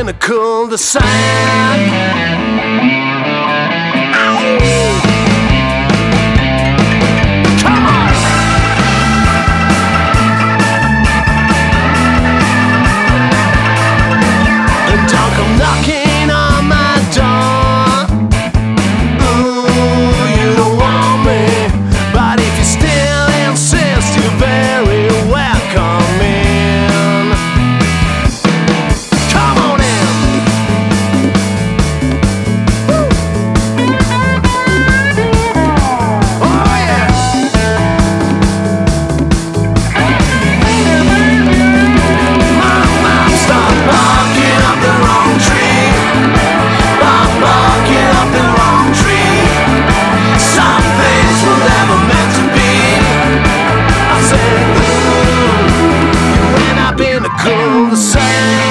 in a cul-de-sac. Knocking on my door. Ooh, you don't want me, but if you still insist, you're very welcome in. Come on in. Oh yeah. My mom stopped barking up the wrong tree. I'm barking up the wrong tree. Some things were never meant to be. I said, ooh, you end up in a cul-de-sac.